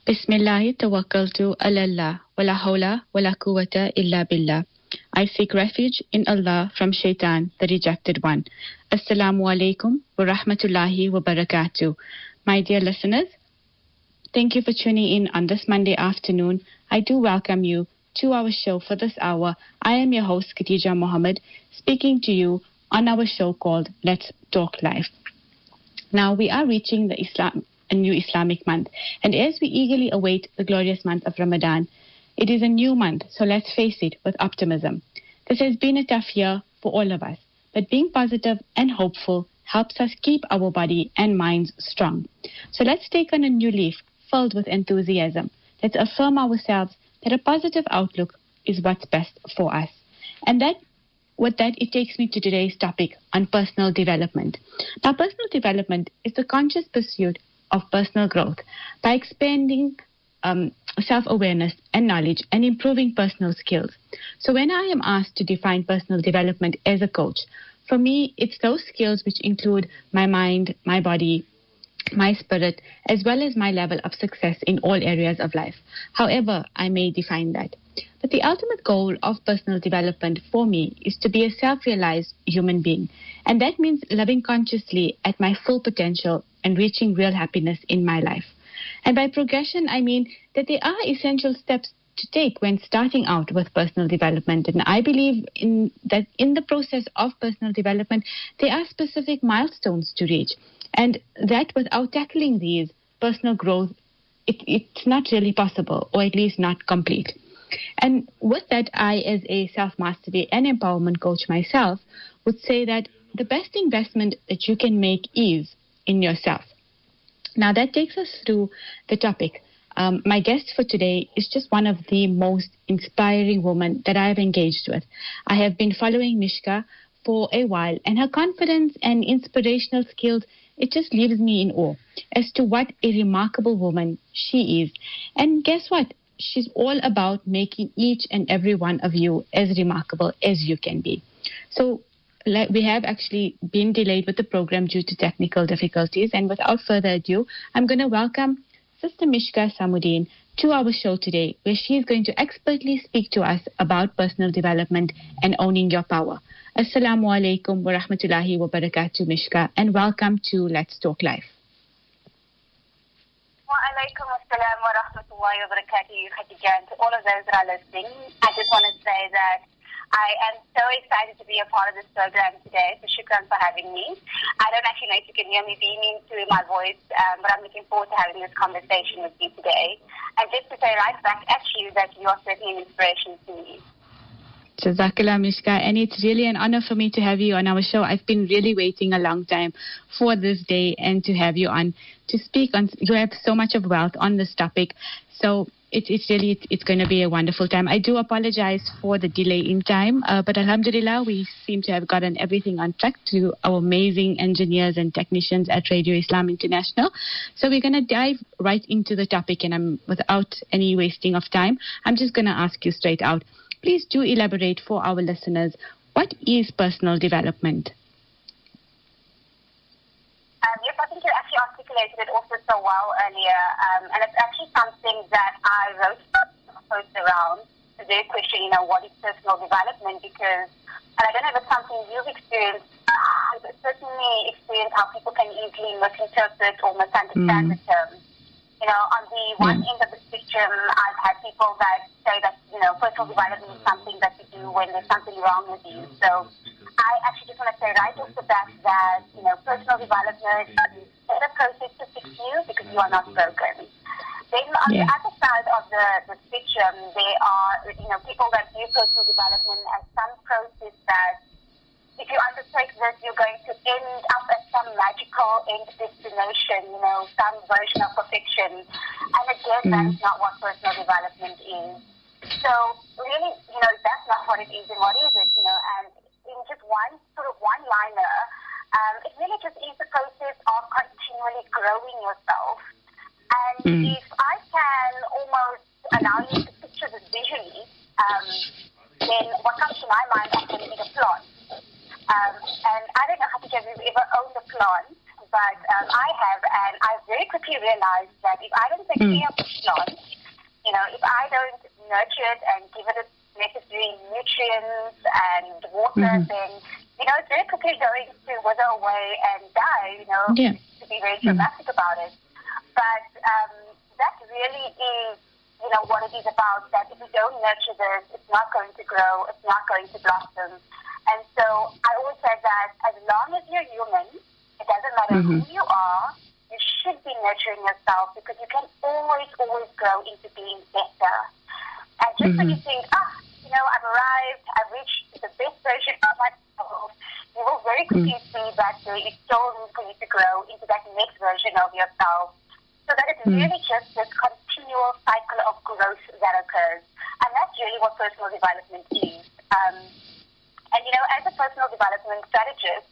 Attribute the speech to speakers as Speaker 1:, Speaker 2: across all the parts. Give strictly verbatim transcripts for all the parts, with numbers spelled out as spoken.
Speaker 1: Bismillahi tawakkaltu ala Allah, wala hawla wala quwwata illa billah. I seek refuge in Allah from Shaitan, the rejected one. Assalamu alaikum wa rahmatullahi wa barakatuh. My dear listeners, thank you for tuning in on this Monday afternoon. I do welcome you to our show for this hour. I am your host, Khadija Mohammed, speaking to you on our show called Let's Talk Life. Now, we are reaching the Islam, a new Islamic month, and as we eagerly await the glorious month of Ramadan, it is a new month, so let's face it with optimism. This has been a tough year for all of us, but being positive and hopeful helps us keep our body and minds strong. So let's take on a new leaf filled with enthusiasm. Let's affirm ourselves that a positive outlook is what's best for us. And that, with that, it takes me to today's topic on personal development. Now, personal development is the conscious pursuit of personal growth by expanding um, self-awareness and knowledge and improving personal skills. So when I am asked to define personal development as a coach, for me, it's those skills which include my mind, my body, my spirit, as well as my level of success in all areas of life. However, I may define that. But the ultimate goal of personal development for me is to be a self-realized human being. And that means living consciously at my full potential and reaching real happiness in my life. And by progression, I mean that there are essential steps to take when starting out with personal development. And I believe in that in the process of personal development, there are specific milestones to reach. And that without tackling these, personal growth, it, it's not really possible, or at least not complete. And with that, I, as a self-mastery and empowerment coach myself, would say that the best investment that you can make is in yourself. Now, that takes us through the topic. Um, my guest for today is just one of the most inspiring women that I have engaged with. I have been following Mishka for a while, and her confidence and inspirational skills, it just leaves me in awe as to what a remarkable woman she is. And guess what? She's all about making each and every one of you as remarkable as you can be. So we have actually been delayed with the program due to technical difficulties. And without further ado, I'm going to welcome Sister Mishka Samudeen to our show today, where she is going to expertly speak to us about personal development and owning your power. Assalamu alaikum wa rahmatullahi wa barakatuh, Mishka, and welcome to Let's Talk Life.
Speaker 2: Wa alaikum assalam wa rahmatullahi wa barakatuh, Khadija, and to all of those that are listening. I just want to say that I am so excited to be a part of this program today, so shukran for having me. I don't actually know if you can hear me beaming through my voice, um, but I'm looking forward to having this conversation with you today. And just to say right back at you that you are certainly an inspiration to me.
Speaker 1: Jazakallah, Mishka, and it's really an honor for me to have you on our show. I've been really waiting a long time for this day and to have you on to speak on. You have so much of wealth on this topic, so it, it's really it, it's going to be a wonderful time. I do apologize for the delay in time, uh, but alhamdulillah, we seem to have gotten everything on track to our amazing engineers and technicians at Radio Islam International. So we're going to dive right into the topic, and I'm without any wasting of time, I'm just going to ask you straight out. Please do elaborate for our listeners. What is personal development?
Speaker 2: Um, yes, I think you actually articulated it also so well earlier. Um, and it's actually something that I wrote a post around the question, you know, what is personal development? Because, and I don't know if it's something you've experienced, I've certainly experienced how people can easily misinterpret or misunderstand mm. the term. You know, on the one yeah. end of the spectrum, I've had people that say that, you know, personal development is something that you do when there's something wrong with you. So I actually just want to say right off the bat that, you know, personal development is a process to fix you because you are not broken. Then on yeah. the other side of the, the spectrum, there are, you know, people that view personal development as some process that if you undertake this, you're going to end up at some magical end destination, you know, some version of perfection. And again, mm. that is not what personal development is. So really, you know, that's not what it is. And what is it, you know? And in just one sort of one-liner, um, it really just is the process of continually growing yourself. And mm. if I can almost allow you to picture this visually, um, then what comes to my mind actually is a plant. Um, and I don't know how to tell you if you've ever owned a plant, but um, I have, and I very quickly realized that if I don't take
Speaker 1: Mm.
Speaker 2: care of the plant, you know, if I don't nurture it and give it its necessary nutrients and water,
Speaker 1: Mhm.
Speaker 2: then, you know, it's very quickly going to wither away and die, you know,
Speaker 1: Yeah.
Speaker 2: to be very dramatic about it. But um, that really is, you know, what it is about, that if we don't nurture this, it's not going to grow, it's not going to blossom. And so I always say that as long as you're human, it doesn't matter
Speaker 1: Mhm.
Speaker 2: who you are, you should be nurturing yourself, because you can always, always grow into being better. And just when you
Speaker 1: Mhm.
Speaker 2: think, ah, you know, I've arrived, I've reached the best version of myself, you will very quickly see that there is still room for you to grow into that next version of yourself. So that it's
Speaker 1: Mm.
Speaker 2: really just this continual cycle of growth that occurs. And that's really what personal development is. Um, and, you know, as a personal development strategist,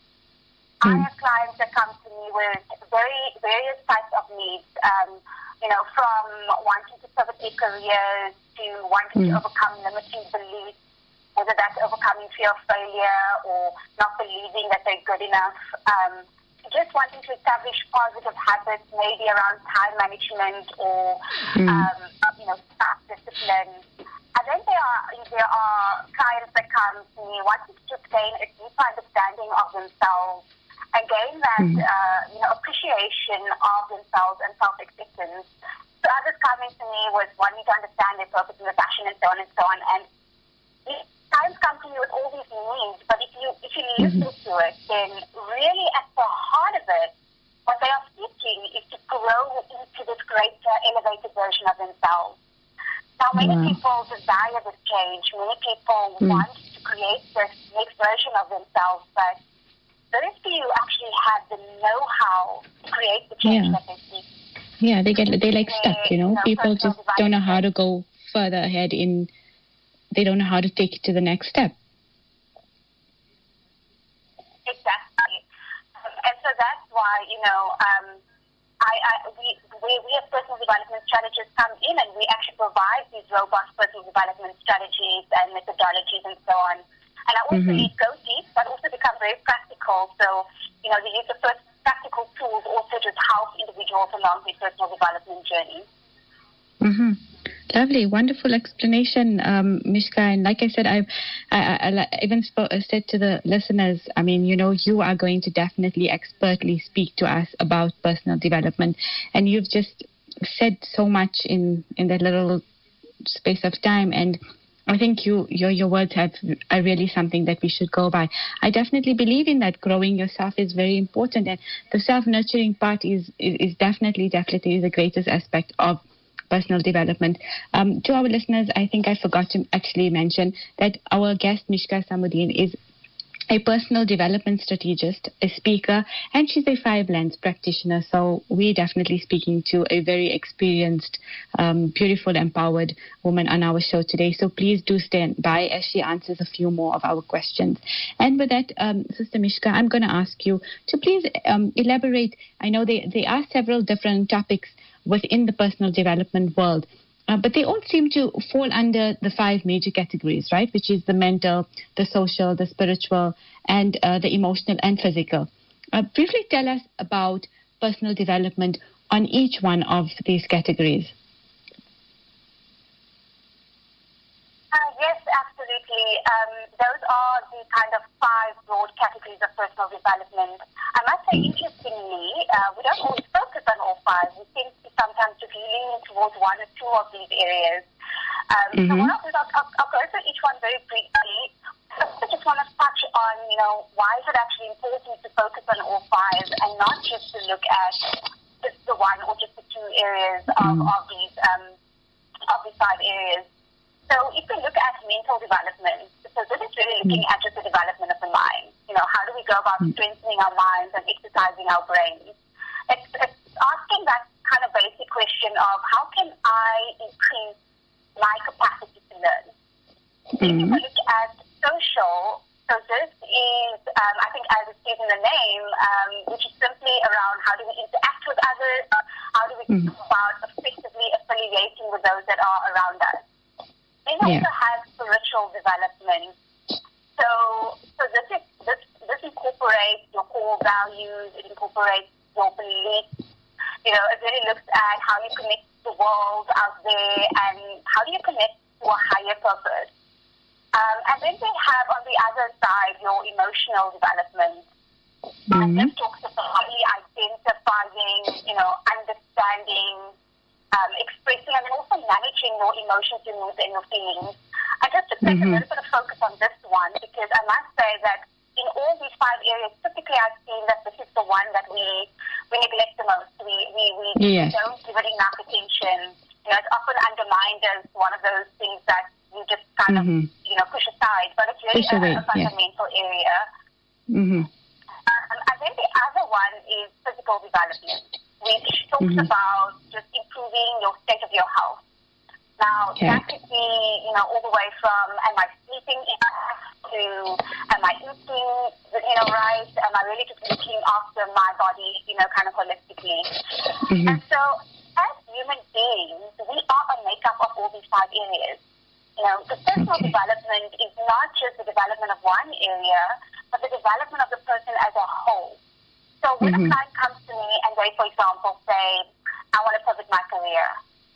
Speaker 2: I
Speaker 1: Mm.
Speaker 2: have clients that come to me with very various types of needs, um, you know, from wanting to pivot their careers to wanting
Speaker 1: Mm.
Speaker 2: to overcome limiting beliefs, whether that's overcoming fear of failure or not believing that they're good enough, um, just wanting to establish positive habits, maybe around time management or,
Speaker 1: Mm.
Speaker 2: um, you know, self-discipline. And then there are, there are clients that come to me wanting to gain a deeper understanding of themselves and gain that,
Speaker 1: Mm.
Speaker 2: uh, you know, appreciation of themselves and self-acceptance. So others coming to me with wanting to understand their purpose and their passion and so on and so on. And these clients come to me with all these needs, but if you if you listen
Speaker 1: Mhm.
Speaker 2: to it, then really at the heart of it, what they are seeking is to grow into this greater, elevated version of themselves. Now, many
Speaker 1: Wow.
Speaker 2: people desire this change. Many people
Speaker 1: Mm.
Speaker 2: want to create this next version of themselves, but very few actually have the know-how to create the change
Speaker 1: Yeah.
Speaker 2: that they seek.
Speaker 1: Yeah, they get they like
Speaker 2: They,
Speaker 1: stuck, you know.
Speaker 2: you know,
Speaker 1: People
Speaker 2: personal
Speaker 1: just don't know how to
Speaker 2: development.
Speaker 1: go further ahead in. They don't know how to take it to the next step.
Speaker 2: Exactly. Um, and so that's why, you know, um, I, I, we, we, we as personal development strategists come in and we actually provide these robust personal development strategies and methodologies and so on. And I also
Speaker 1: Mhm.
Speaker 2: need go deep, but also become very practical. So, you know, the use of first practical tools also just help individuals along their personal development journey.
Speaker 1: Mm-hmm. Lovely, wonderful explanation, um, Mishka. And like I said, I've, I, I, I even spoke, said to the listeners, I mean, you know, you are going to definitely expertly speak to us about personal development. And you've just said so much in, in that little space of time. And I think you, your, your words have, are really something that we should go by. I definitely believe in that. Growing yourself is very important. And the self-nurturing part is, is, is definitely, definitely the greatest aspect of personal development. Um, to our listeners, I think I forgot to actually mention that our guest, Mishka Samudin, is a personal development strategist, a speaker, and she's a five lens practitioner. So we're definitely speaking to a very experienced, um, beautiful, empowered woman on our show today. So please do stand by as she answers a few more of our questions. And with that, um, Sister Mishka, I'm going to ask you to please um, elaborate. I know they, there are several different topics within the personal development world. Uh, but they all seem to fall under the five major categories, right? Which is the mental, the social, the spiritual, and uh, the emotional and physical. Uh, briefly tell us about personal development on each one of these categories.
Speaker 2: Uh, yes, absolutely. Um, those are the kind of five broad categories of personal development. I must say, interestingly, uh, we don't always focus on all five. We seem to sometimes just lean towards one or two of these areas. Um,
Speaker 1: Mm-hmm.
Speaker 2: So what I'll do is I'll, I'll, I'll go through each one very briefly. I just want to touch on, you know, why is it actually important to focus on all five and not just to look at just the one or just the two areas of,
Speaker 1: Mm.
Speaker 2: of these um, of these five areas. So if we look at mental development, so this is really looking at just the development of the mind. You know, how do we go about strengthening our minds and exercising our brains? It's, it's asking that kind of basic question of how can I increase my capacity to learn? Then if we look at social, so this is, um, I think as it says in the name, um, which is simply around how do we interact with others, how do we
Speaker 1: Mm.
Speaker 2: go about effectively affiliating with those that are around us. Then
Speaker 1: Yeah.
Speaker 2: also has spiritual development. So, so this is this this incorporates your core values. It incorporates your beliefs. You know, it really looks at how you connect to the world out there and how do you connect to a higher purpose. Um, and then we have on the other side your emotional development. Mm-hmm. And this talks about identifying, you know, understanding, um, expressing, and then also managing your emotions, your moods, and your feelings. I just to take mm-hmm. a little bit of focus on this one because I must say that in all these five areas, typically I've seen that this is the one that we we neglect the most. We we, we yes. don't give it enough attention. You know, it's often undermined as one of those things that you just kind mm-hmm. of, you know, push aside. But it's really a, a fundamental yeah. area. Mm-hmm. Um, and then the other one is physical development, which talks mm-hmm. about just improving your state of your health. Now, okay. that could be, you know, all the way from am I sleeping enough to am I eating, you know, right? Am I really just looking after my body, you know, kind of holistically? Mm-hmm. And so, as human beings, we are a makeup of all these five areas. You know, the personal okay. development is not just the development of one area, but the development of the person as a whole. So when mm-hmm. a client comes to me and they, for example, say, I want to pivot my career,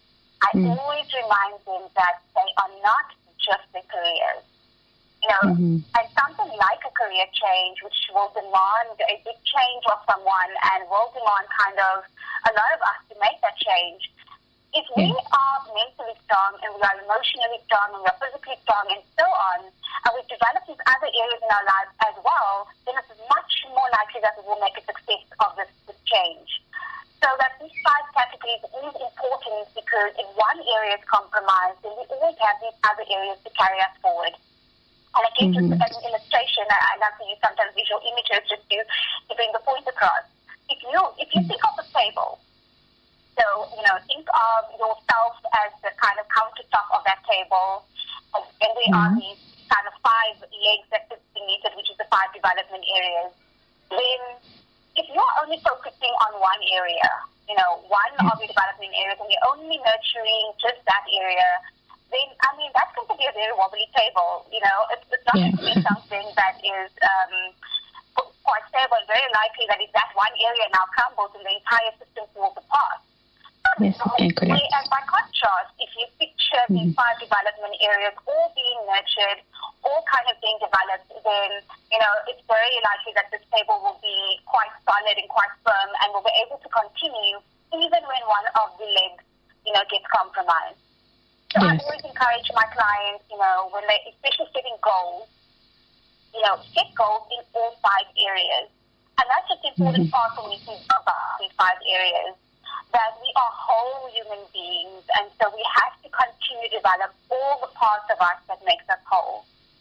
Speaker 2: I mm. always remind them that they are not just their careers. You know, mm-hmm. and something like a career change, which will demand a big change of someone and will demand kind of a lot of us to make that change. If we mm. are mentally strong and we are emotionally strong and we are physically strong and so on, and we've developed these other areas in our lives as well, then it's much more likely that we will make a success of this, this change. So that these five categories is important because if one area is compromised, then we always have these other areas to carry us forward. And again, mm-hmm. just as an illustration, I, I love to use sometimes visual images just to, to bring the point across. If you if you think of a table, so, you know, think of yourself as the kind of countertop of that table, and then there mm-hmm. are these kind of five legs that sit beneath it, which is the five development areas. Then, if you're only focusing on one area, you know, one of your development areas, and you're only nurturing just that area, then, I mean, that's going to be a very wobbly table. You know, it's, it's not yeah. going to be something that is um, quite stable. It's very likely that if that one area now crumbles, and the entire system falls apart.
Speaker 3: Yes, and
Speaker 2: and by contrast, if you picture mm-hmm. these five development areas all being nurtured, all kind of being developed, then, you know, it's very likely that this table will be quite solid and quite firm and will be able to continue even when one of the legs, you know, gets compromised. So yes. I always encourage my clients, you know, when they, especially setting goals, you know, set goals in all five areas. And that's just the important mm-hmm. part for me to talk about these five areas. That we are whole human beings, and so we have to continue to develop all the parts of us that makes us whole.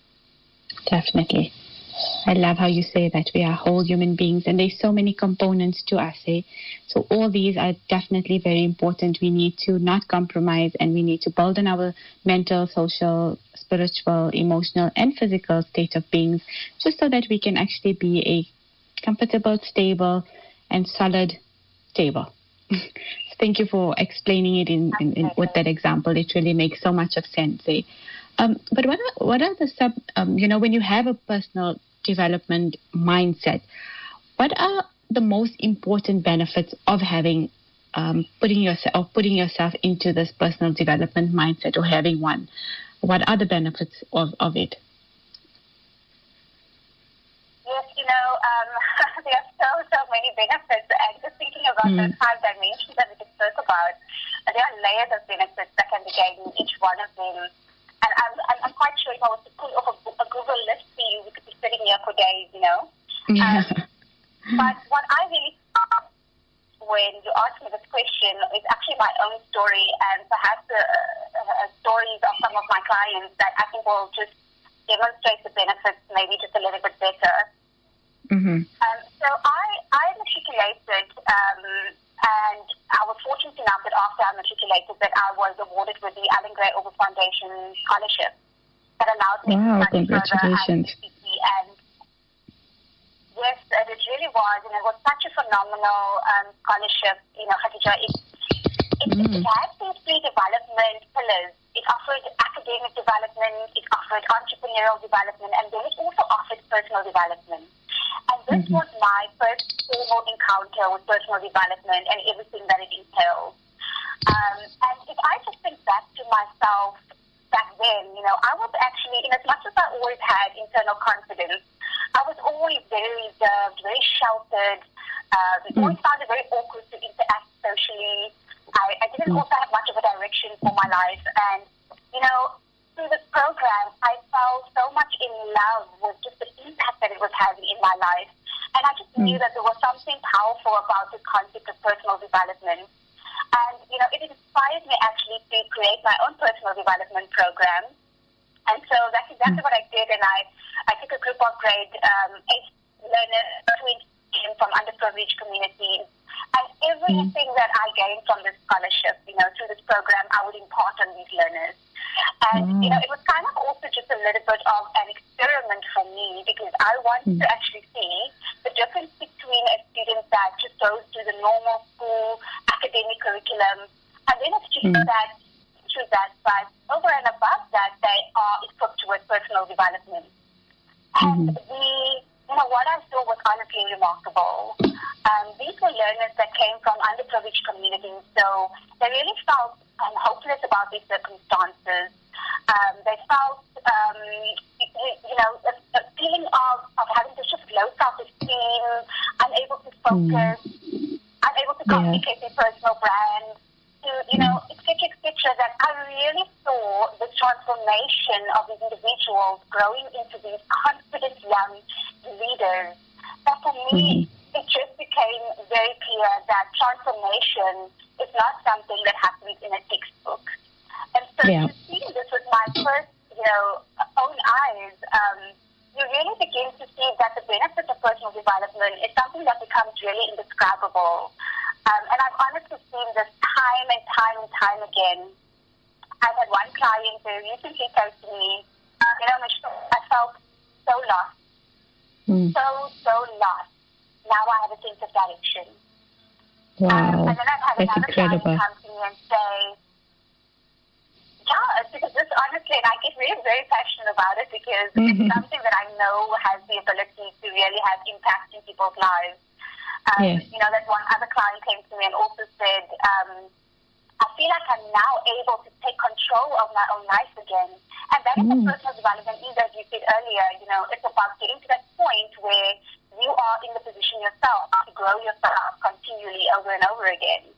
Speaker 3: Definitely. I love how you say that we are whole human beings, and there's so many components to us. Eh? So all these are definitely very important. We need to not compromise, and we need to build on our mental, social, spiritual, emotional, and physical state of beings, just so that we can actually be a comfortable, stable, and solid table. Thank you for explaining it in, in, in with that example. It really makes so much of sense. Eh? Um, but what are, what are the sub, um, you know, when you have a personal development mindset, what are the most important benefits of having, um, putting yourself, putting yourself into this personal development mindset or having one? What are the benefits of, of it?
Speaker 2: Yes, you know, um, there are so, so many benefits. And just thinking about mm. those five dimensions that we just spoke about, there are layers of benefits that can be gained in each one of them. And I'm, I'm, I'm quite sure if I was to pull off a, a Google list for you, we could be sitting here for days, you know.
Speaker 3: Yeah.
Speaker 2: Um, but what I really thought when you asked me this question is actually my own story and perhaps uh, uh, stories of some of my clients that I think will just demonstrate the benefits maybe just a little bit better.
Speaker 3: Mm-hmm.
Speaker 2: Um, so I, I matriculated, um, and I was fortunate enough that after I matriculated that I was awarded with the Alan Gray Orbis Foundation scholarship that allowed me
Speaker 3: wow,
Speaker 2: to study further at
Speaker 3: congratulations.
Speaker 2: U C C. And yes, it really was, and it was such a phenomenal um, scholarship, you know, Khadija. It, it, mm. it had these three development pillars. It offered academic development, it offered entrepreneurial development, and then it also offered personal development. And this mm-hmm. was my first formal encounter with personal personal development and everything that it entails. Um, and if I just think back to myself back then, you know, I was actually, in as much as I always had internal confidence, I was always very reserved, very sheltered. Um, mm. Always found it very awkward to interact socially. I, I didn't mm. also have much of a direction for my life. And, you know, through this program, I fell so much in love with just the impact that it was having in my life. And I just mm. knew that there was something powerful about the concept of personal development. And, you know, it inspired me actually to create my own personal development program. And so that's exactly mm. what I did. And I, I took a group of grade um, eight learners, twenty from underprivileged communities. And everything mm. that I gained from this scholarship, you know, through this program, I would impart on these learners. And, mm. you know, it was kind of also just a little bit of an experiment for me because I wanted mm. to actually see the difference between a student that just goes through the normal school academic curriculum and then a student mm. that through that, but over and above that, they are equipped with personal development. And mm. the, you know, what I saw was honestly remarkable. Um, these were learners that came from underprivileged communities, so they really felt um, hopeless about their circumstances. Um, they felt, um, you know, a, a feeling of, of having to shift low self-esteem, unable to focus, mm. unable to communicate yeah. their personal brand, to, you know, et cetera, et cetera, that I really saw the transformation of these individuals growing into these confident young leaders. That for me, mm-hmm. it just became very clear that transformation is not something that happens in a textbook. And so yeah. to see this with my first, you know, own eyes, um, you really begin to see that the benefits of personal development is something that becomes really indescribable. Um, and I've honestly seen this time and time and time again. I've had one client who recently said to me, you know, Michelle, I felt so lost. Mm. So, so lost. Now I have a sense of direction.
Speaker 3: Wow.
Speaker 2: Um, and then I've had
Speaker 3: That's
Speaker 2: another
Speaker 3: incredible.
Speaker 2: client come to me and say, yeah, because this honestly, and I get really very passionate about it because mm-hmm. it's something that I know has the ability to really have impact in people's lives. Um, yes. You know, that one other client came to me and also said, um, I feel like I'm now able to take control of my own life again. And that is mm. a personal development, either as you said earlier, you know, it's about getting to that point where you are in the position yourself to grow yourself continually over and over again.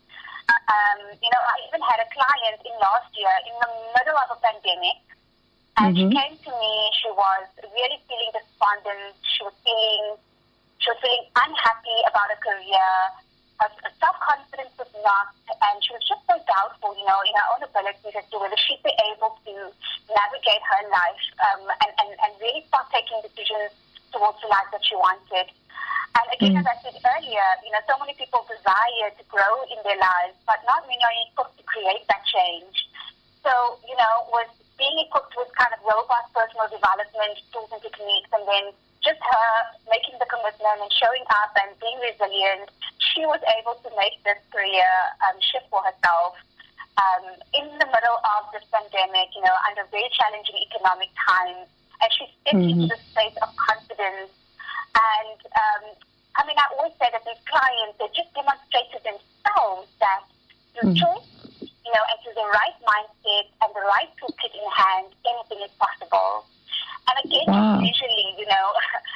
Speaker 2: Um, you know, I even had a client in last year in the middle of a pandemic, and mm-hmm. she came to me, she was really feeling despondent, she was feeling, she was feeling unhappy about her career, her self-confidence was knocked, and she was just so doubtful, you know, in her own abilities as to whether she'd be able to navigate her life um, and, and, and really start taking decisions towards the life that she wanted. And again, mm. as I said earlier, you know, so many people desire to grow in their lives, but not many are equipped to create that change. So, you know, with being equipped with kind of robust personal development tools and techniques, and then just her making the commitment and showing up and being resilient, she was able to make this career um, shift for herself um, in the middle of this pandemic, you know, under very challenging economic times. And she stepped mm-hmm. into the space of confidence. And, um, I mean, I always say that these clients, they just demonstrated themselves that through mm-hmm. choice, you know, and through the right mindset and the right toolkit in hand, anything is possible. And again, wow. usually, you know,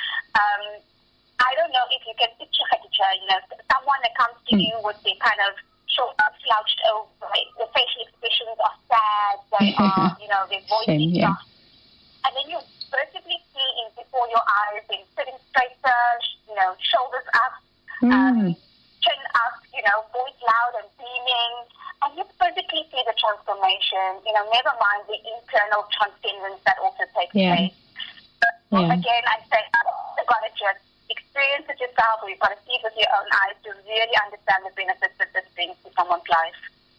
Speaker 2: um, I don't know if you can picture Khadija, you know, someone that comes to mm. you with the kind of short, slouched over, the facial expressions are sad, they are, you know, their voice is
Speaker 3: yeah.
Speaker 2: soft. And then you visibly see in before your eyes, they're sitting straighter, you know, shoulders up, mm. um, chin up, you know, voice loud and beaming. And you physically see the transformation, you know, never mind the internal transcendence that also takes
Speaker 3: yeah.
Speaker 2: place.
Speaker 3: Yeah.
Speaker 2: Again, I say, you've got to just experience it yourself, or you've got to see it with your own eyes to really understand the benefits that this brings to someone's life.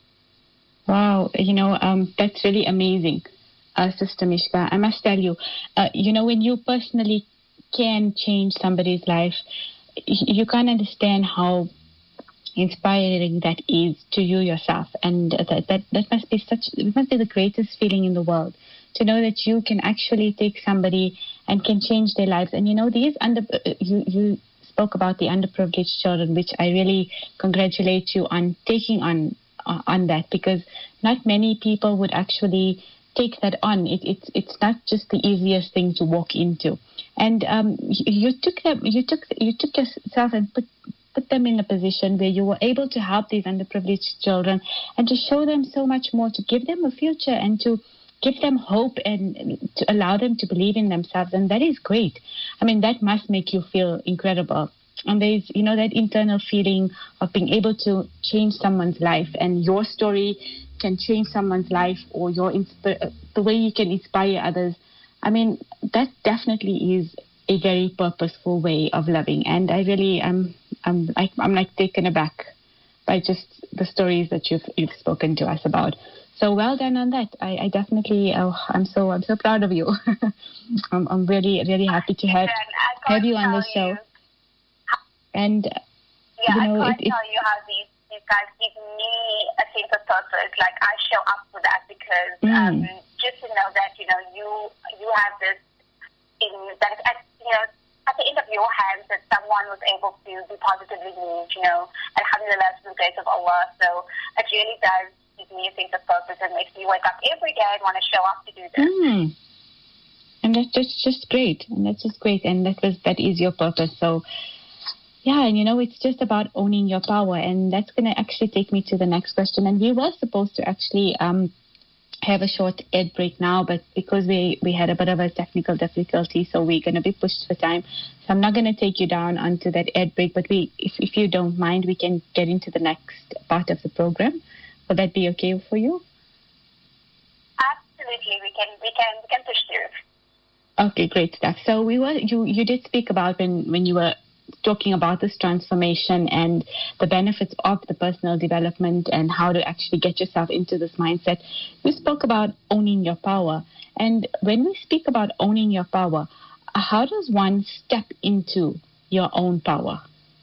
Speaker 3: Wow, you know, um, that's really amazing, uh, Sister Mishka. I must tell you, uh, you know, when you personally can change somebody's life, you can't understand how inspiring that is to you yourself, and that that, that must be such it must be the greatest feeling in the world, to know that you can actually take somebody and can change their lives. And you know, these under you you spoke about the underprivileged children, which I really congratulate you on taking on uh, on that, because not many people would actually take that on. It, it's it's not just the easiest thing to walk into, and um, you, you took them, you took you took yourself and put put them in a position where you were able to help these underprivileged children and to show them so much more, to give them a future and to give them hope and to allow them to believe in themselves. And that is great. I mean, that must make you feel incredible. And there's, you know, that internal feeling of being able to change someone's life, and your story can change someone's life, or your insp- the way you can inspire others. I mean, that definitely is a very purposeful way of loving. And I really, I'm, I'm like, I'm like taken aback by just the stories that you've you've spoken to us about. So well done on that. I, I definitely, oh, I'm so I'm so proud of you. I'm I'm really really happy to have have you on the show. You. And
Speaker 2: yeah,
Speaker 3: you know,
Speaker 2: I can't
Speaker 3: it, it,
Speaker 2: tell you how these these guys give me a sense of purpose. Like, I show up for that because
Speaker 3: mm.
Speaker 2: um, just to know that you know you you have this in that at you know at the end of your hands, that someone was able to be positively moved. You know, alhamdulillah, to the grace of Allah. So it really does give me a sense of purpose and makes me wake up every day and want to show up to do this.
Speaker 3: Mm. And that's just, just great. And that's just great. And that was that is your purpose. So yeah, and you know, it's just about owning your power. And that's going to actually take me to the next question. And we were supposed to actually um, have a short ad break now, but because we, we had a bit of a technical difficulty, so we're going to be pushed for time. So I'm not going to take you down onto that ad break, but we, if, if you don't mind, we can get into the next part of the program. Would that be okay for you?
Speaker 2: Absolutely, we can we can we can push through.
Speaker 3: Okay, great stuff. So we were you you did speak about when when you were talking about this transformation and the benefits of the personal development and how to actually get yourself into this mindset. You spoke about owning your power. And when we speak about owning your power, how does one step into your own power?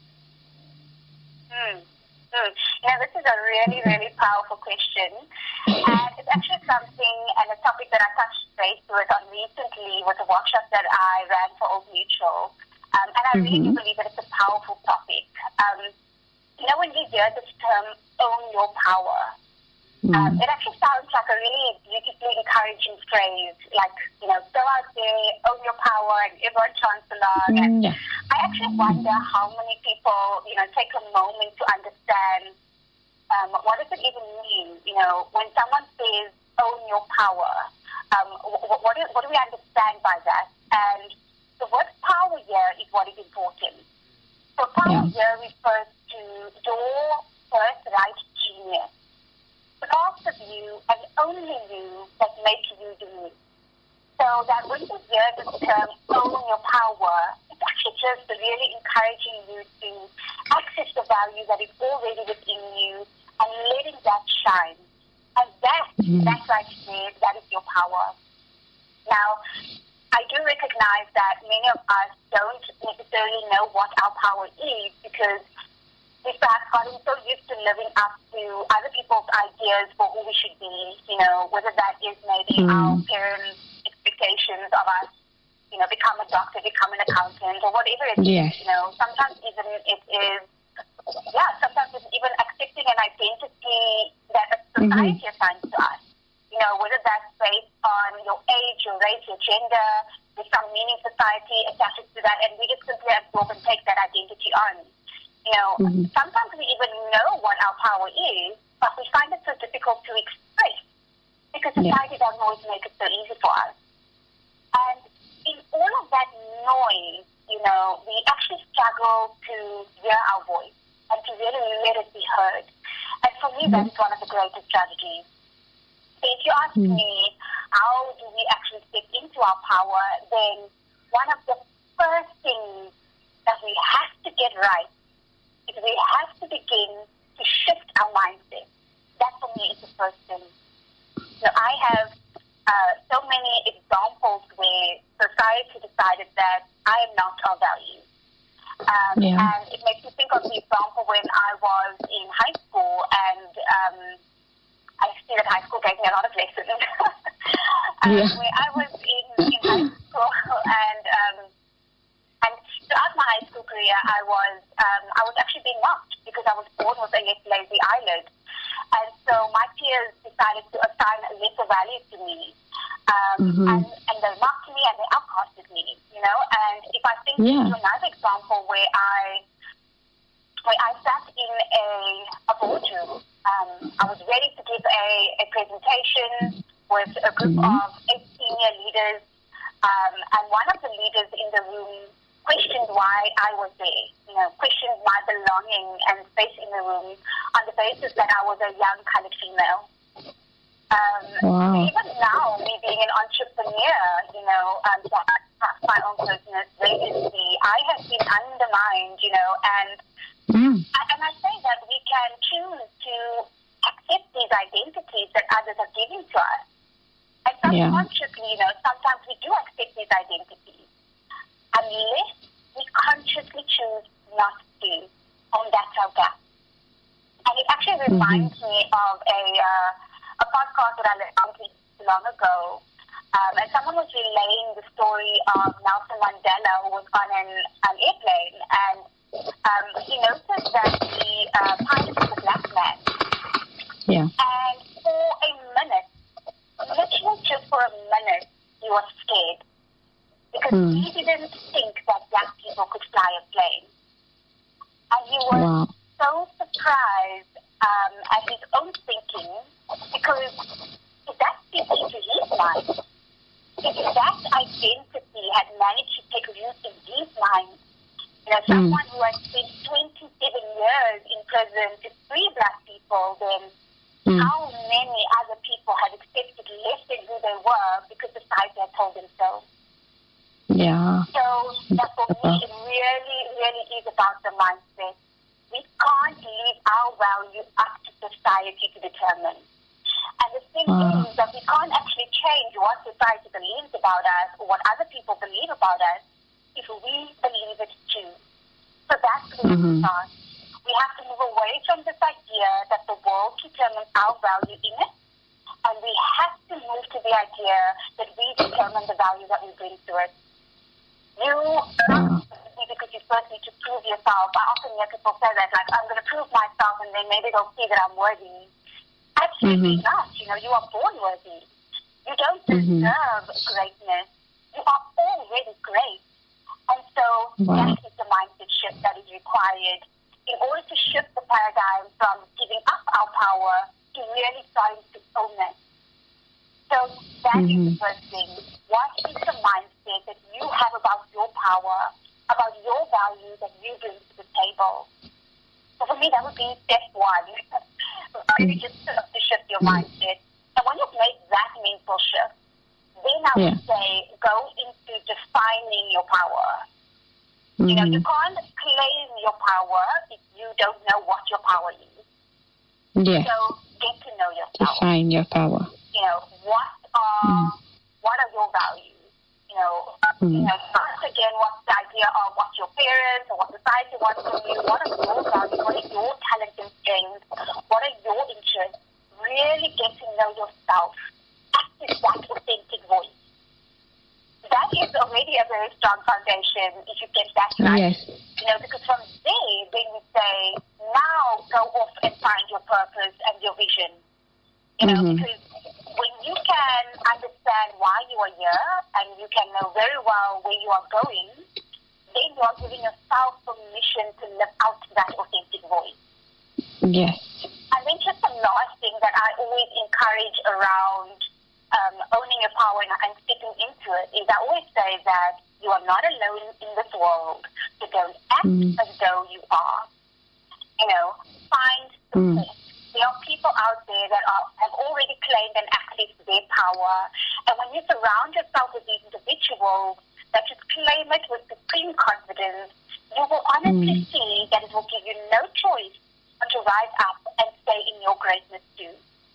Speaker 2: Hmm. Hmm. Yeah, this is a really, really powerful question. And it's actually something and a topic that I touched base with on recently with a workshop that I ran for Old Mutual. Um, and I really
Speaker 3: mm-hmm.
Speaker 2: do believe that it's a powerful topic. Um, you know, when we hear this term, own your power, mm. um, it actually sounds like a really beautifully encouraging phrase, like, you know, go out there, own your power, and everyone chants along. Mm, and yeah. I actually wonder how many people, you know, take a moment to understand um, what does it even mean, you know, when someone says, own your power, um, what, what, do, what do we understand by that? And the word power here is what is important. So power yeah. here refers to your birthright genius. The parts of you and only you that make you unique. So that when you hear this term, own your power, it's actually just really encouraging you to access the value that is already within you and letting that shine. And that, mm-hmm. that right there, that is your power. Now, I do recognize that many of us don't necessarily know what our power is because we've perhaps gotten so used to living up to other people's ideas for who we should be, you know, whether that is maybe mm. our parents' expectations of us, you know, become a doctor, become an accountant, or whatever it
Speaker 3: yes.
Speaker 2: is, you know. Sometimes even it is, yeah, sometimes it's even accepting an identity that a society mm-hmm. assigns to us. You know, whether that's based on your age, your race, your gender, there's some meaning society attaches to that, and we just simply absorb and take that identity on. You know, mm-hmm. sometimes we even know what our power is, but we find it so difficult to express because society yeah. doesn't always make it so easy for us. And in all of that noise, you know, we actually struggle to hear our voice and to really let it be heard. And for me, mm-hmm. that is one of the greatest strategies. So if you ask mm. me, how do we actually step into our power, then one of the first things that we have to get right is we have to begin to shift our mindset. That for me is the first thing. So I have uh, so many examples where society decided that I am not of value. Um, yeah. And it makes me think of the example when I was in high school and um, I see that high school gave me a lot of lessons. um, yeah. Where I was in, in high school and um, and throughout my high school career, area, I was um, I was actually being mocked because I was born with a left lazy eyelid. And so my peers decided to assign a lesser value to me. Um, mm-hmm. and, and they mocked me and they outcasted me, you know. And if I think yeah. to another example where I where I sat in a, a boardroom, um, I was ready to give a, a presentation with a group mm-hmm. of eight senior leaders, um, and one of the leaders in the room questioned why I was there, you know, questioned my belonging and space in the room on the basis that I was a young colored female. Um, wow. Even now, me being an entrepreneur, you know, um, so I have my own business agency, I have been undermined, you know, and mm. and I say that we can choose to accept these identities that others are giving to us. And subconsciously, yeah. you know, sometimes we do accept these identities, unless we consciously choose not to, and that's our gap. And it actually reminds mm-hmm. me of a uh, a podcast that I listened to long ago, um, and someone was relaying the story of Nelson Mandela, who was on an, an airplane, and um, he noticed that the uh, pilot was a black man.
Speaker 3: Yeah.
Speaker 2: And for a minute, literally just for a minute, he was scared. Because mm. he didn't think that black people could fly a plane. And he was wow. so surprised um, at his own thinking, because if that fits into his mind, if that identity had managed to take root in his mind, you know, someone mm. who has spent twenty-seven years in prison to free black people, then mm. how many other people had accepted less than who they were because society had told them so?
Speaker 3: Yeah.
Speaker 2: So that for me, it really, really is about the mindset. We can't leave our value up to society to determine. And the thing wow. is that we can't actually change what society believes about us or what other people believe about us if we believe it too. So that's where mm-hmm. we start. We have to move away from this idea that the world determines our value in it, and we have to move to the idea that we determine the value that we bring to it. You not because you first need to prove yourself. I often hear people say that, like, I'm going to prove myself and then maybe they'll see that I'm worthy. Absolutely mm-hmm. not. You know, you are born worthy. You don't deserve mm-hmm. greatness. You are already great. And so wow. that is the mindset shift that is required in order to shift the paradigm from giving up our power to really starting to own it. So that mm-hmm. is the first thing. What is the mindset that you have about your power, about your value that you bring to the table? So for me, that would be step one. Really just to shift your mindset. And when you've made that mental shift, then I would yeah. say go into defining your power. Mm-hmm. You know, you can't claim your power if you don't know what your power is.
Speaker 3: Yes.
Speaker 2: So get to know your power.
Speaker 3: Define your power.
Speaker 2: You know, what are mm. what are your values? You know, mm. you know, once again, what's the idea of what your parents or what society wants from you? What are your values? What are your talents and strengths? What are your interests? Really get to know yourself. Practice that authentic voice. That is already a very strong foundation if you get that right.
Speaker 3: Yes.
Speaker 2: You know, because from there, then you say, now go off and find your purpose and your vision. You know, mm-hmm. because when you can understand why you are here and you can know very well where you are going, then you are giving yourself permission to live out that authentic voice.
Speaker 3: Yes.
Speaker 2: And then just the last thing that I always encourage around um, owning your power and, and stepping into it is I always say that you are not alone in this world. So don't act mm. as though you are. You know, find support. Mm. There are people out there that are, have already claimed and accessed their power. And when you surround yourself with these individuals that just claim it with supreme confidence, you will honestly mm. see that it will give you no choice but to rise up and stay in your greatness too.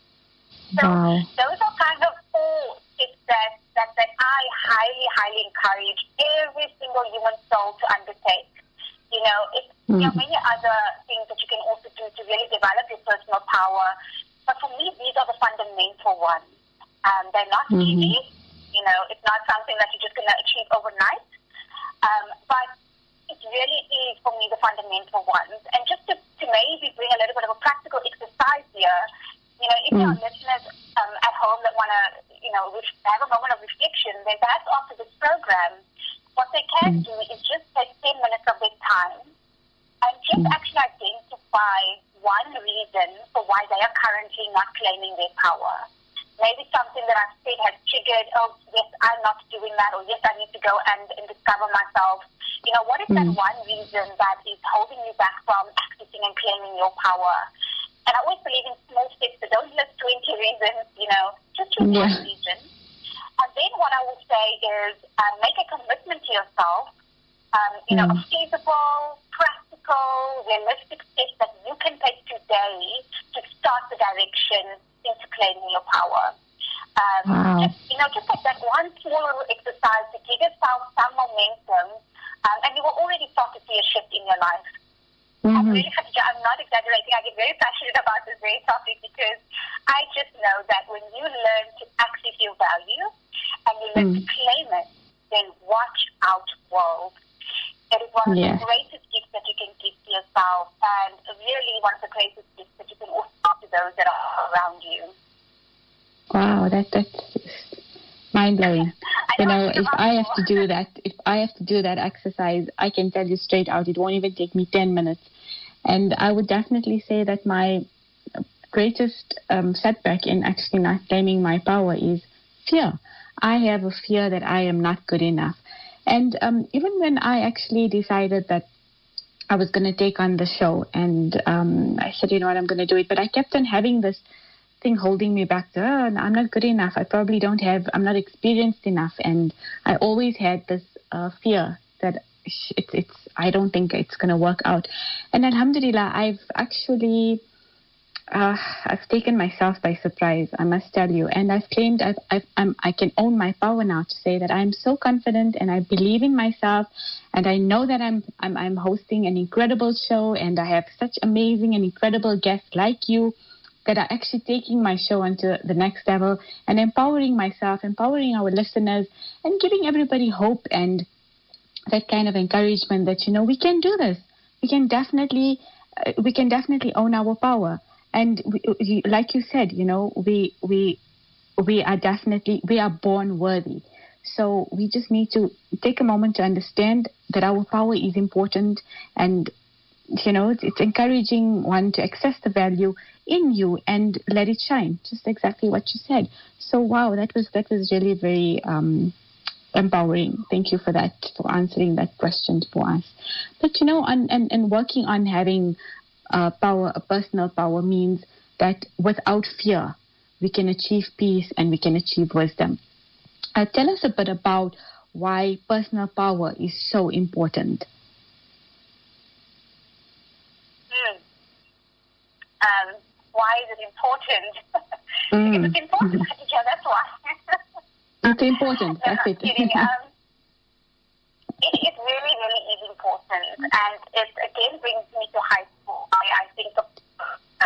Speaker 2: So wow. those are kind of four tips that, that, that I highly, highly encourage every single human soul to undertake. You know, it's, mm. there are many other things that you can also do to really develop your personal power. But for me, these are the fundamental ones. Um, they're not mm-hmm. easy. You know, it's not something that you're just going to achieve overnight. Um, but it really is, for me, the fundamental ones. And just to, to maybe bring a little bit of a practical exercise here, you know, if mm. there are listeners um, at home that want to, you know, have a moment of reflection, then perhaps after this program, what they can mm. do is just take ten minutes of their time and just mm. actually identify one reason for why they are currently not claiming their power. Maybe something that I've said has triggered, oh, yes, I'm not doing that, or yes, I need to go and, and discover myself. You know, what is mm. that one reason that is holding you back from accessing and claiming your power? And I always believe in small steps, so don't list twenty reasons, you know, just choose yeah. one reason. And then what I would say is uh, make a commitment to yourself, um, you mm. know, a feasible, practical, realistic steps that you can take today to start the direction into claiming your power. Um,
Speaker 3: wow.
Speaker 2: just, you know, just like that one small little exercise to give yourself some momentum, um, and you will already start to see a shift in your life. Mm-hmm. I'm really, I'm not exaggerating. I get very passionate about this very topic because I just know that when you learn to access your value and you learn mm. to claim it, then watch out, world. It is one of yeah. the greatest gifts that you can give to yourself, and really one of the greatest gifts that you can offer to those that are around you.
Speaker 3: Wow, that that's mind blowing. You know, if I have to do that, if I have to do that exercise, I can tell you straight out, it won't even take me ten minutes. And I would definitely say that my greatest um, setback in actually not claiming my power is fear. I have a fear that I am not good enough. And um, even when I actually decided that I was going to take on the show, and um, I said, you know what, I'm going to do it. But I kept on having this thing holding me back. Oh, I'm not good enough. I probably don't have, I'm not experienced enough. And I always had this uh, fear that it's, it's, I don't think it's going to work out. And alhamdulillah, I've actually, uh, I've taken myself by surprise, I must tell you. And I've claimed I've, I've, I'm, I can own my power now to say that I'm so confident and I believe in myself. And I know that I'm, I'm, I'm hosting an incredible show, and I have such amazing and incredible guests like you that are actually taking my show onto the next level and empowering myself, empowering our listeners, and giving everybody hope and that kind of encouragement that, you know, we can do this. We can definitely, uh, we can definitely own our power. And we, we, like you said, you know, we, we, we are definitely, we are born worthy. So we just need to take a moment to understand that our power is important, and, you know, it's, it's encouraging one to access the value in you and let it shine. Just exactly what you said. So wow, that was that was really very um, empowering. Thank you for that, for answering that question for us. But you know, on, and, and working on having uh, power, a personal power, means that without fear, we can achieve peace and we can achieve wisdom. Uh, tell us a bit about why personal power is so important.
Speaker 2: Mm. Um, why is it important? Mm. Because it's important, yeah, that's why.
Speaker 3: It's important, that's it.
Speaker 2: um, it. It really, really is important. And it again brings me to high school. I, I think of uh,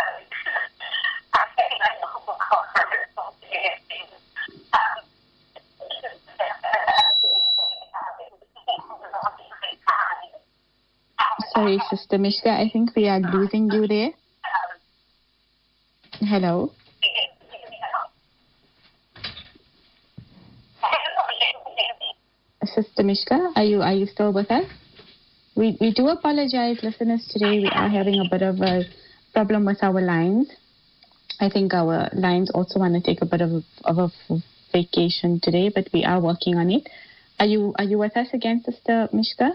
Speaker 3: Sorry, Sister Mishka, I think we are losing you there. Hello? Sister Mishka, are you are you still with us? We we do apologize, listeners. Today we are having a bit of a problem with our lines. I think our lines also want to take a bit of a, of a vacation today, but we are working on it. Are you are you with us again, Sister Mishka?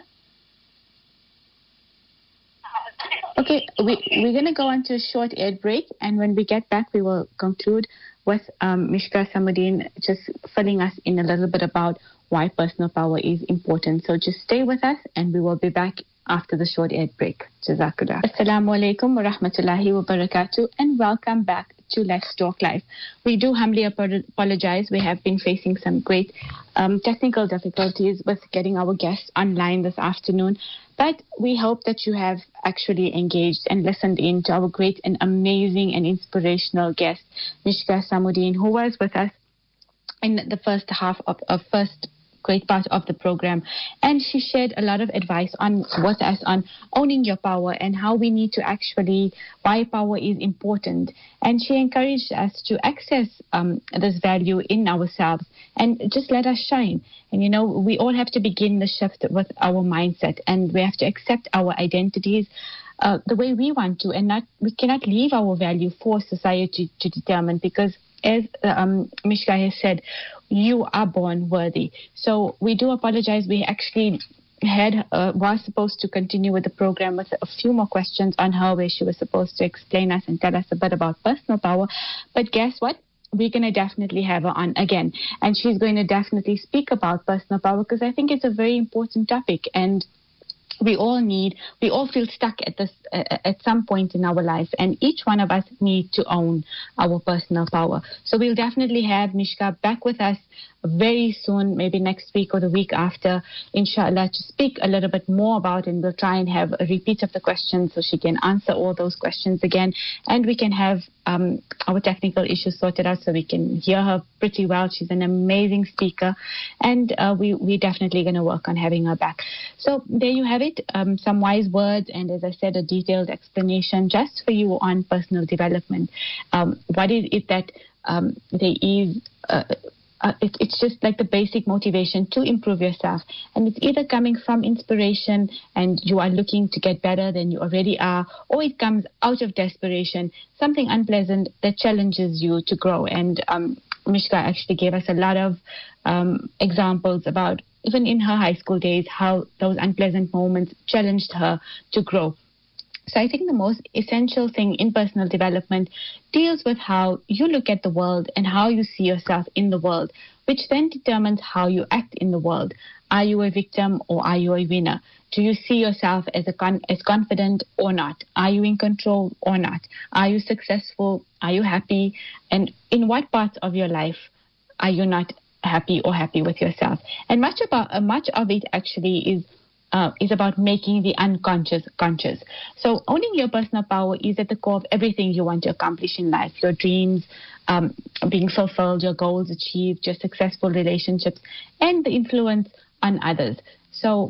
Speaker 3: Okay, we, we're going to go on to a short ad break, and when we get back, we will conclude with um, Mishka Samuddin just filling us in a little bit about why personal power is important. So just stay with us, and we will be back after the short ad break. Jazakallah. Assalamu alaikum wa rahmatullahi wa barakatuh, and welcome back to Let's Talk Live. We do humbly apologize. We have been facing some great um, technical difficulties with getting our guests online this afternoon. But we hope that you have actually engaged and listened in to our great and amazing and inspirational guest, Mishka Samuddin, who was with us in the first half of, of first great part of the program, and she shared a lot of advice on with us on owning your power and how we need to actually, why power is important. And she encouraged us to access um, this value in ourselves and just let us shine. And you know, we all have to begin the shift with our mindset, and we have to accept our identities uh, the way we want to, and not we cannot leave our value for society to determine, because as um, Mishka has said, you are born worthy. So we do apologize. We actually had uh, was supposed to continue with the program with a few more questions on her, where she was supposed to explain us and tell us a bit about personal power. But guess what? We're going to definitely have her on again. And she's going to definitely speak about personal power, because I think it's a very important topic. And we all need, we all feel stuck at this uh, at some point in our life, and each one of us need to own our personal power. So we'll definitely have Mishka back with us very soon, maybe next week or the week after, inshallah, to speak a little bit more about, and we'll try and have a repeat of the questions so she can answer all those questions again, and we can have um, our technical issues sorted out so we can hear her pretty well. She's an amazing speaker, and uh, we, we're definitely going to work on having her back. So there you have it, um, some wise words, and as I said, a detailed explanation just for you on personal development. Um, what is it that um, there is... Uh, Uh, it, it's just like the basic motivation to improve yourself. And it's either coming from inspiration and you are looking to get better than you already are, or it comes out of desperation, something unpleasant that challenges you to grow. And um, Mishka actually gave us a lot of um, examples about, even in her high school days, how those unpleasant moments challenged her to grow. So I think the most essential thing in personal development deals with how you look at the world and how you see yourself in the world, which then determines how you act in the world. Are you a victim or are you a winner? Do you see yourself as a con- as confident or not? Are you in control or not? Are you successful? Are you happy? And in what parts of your life are you not happy or happy with yourself? And much about uh, much of it actually is Uh, is about making the unconscious conscious. So owning your personal power is at the core of everything you want to accomplish in life. Your dreams um, being fulfilled, your goals achieved, your successful relationships, and the influence on others. So,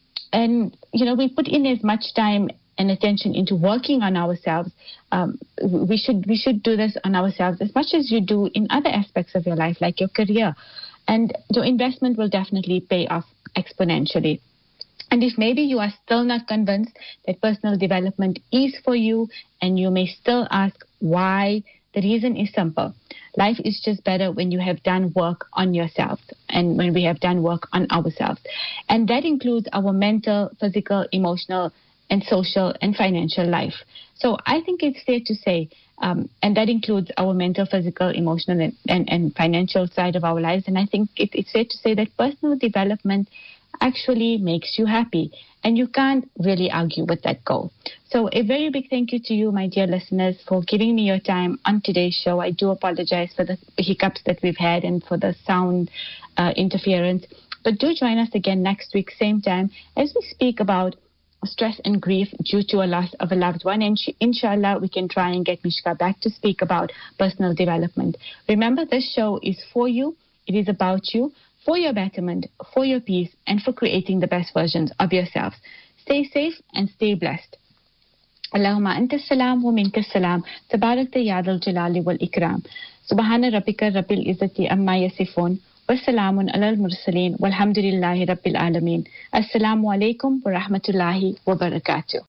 Speaker 3: and, you know, we put in as much time and attention into working on ourselves. Um, we should we should do this on ourselves as much as you do in other aspects of your life, like your career. And your investment will definitely pay off exponentially. And if maybe you are still not convinced that personal development is for you, and you may still ask why, the reason is simple. Life is just better when you have done work on yourself, and when we have done work on ourselves. And that includes our mental, physical, emotional, and social and financial life. So I think it's fair to say, um, and that includes our mental, physical, emotional, and, and, and financial side of our lives. And I think it, it's fair to say that personal development actually makes you happy, and you can't really argue with that goal. So a very big thank you to you, my dear listeners, for giving me your time on today's show. I do apologize for the hiccups that we've had and for the sound uh, interference, but do join us again next week, same time, as we speak about stress and grief due to a loss of a loved one. And inshallah, we can try and get Mishka back to speak about personal development. Remember, this show is for you. It is about you, for your betterment, for your peace, and for creating the best versions of yourselves. Stay safe and stay blessed. Allahumma anta salam wa minka salam. Tabarakta ya dhal jalali wal ikram. Subhana rabbika rabbil izzati amma yasifun. Wassalamun alal mursaleen. Walhamdulillahi rabbil alameen. Assalamu alaikum wa rahmatullahi wa barakatuh.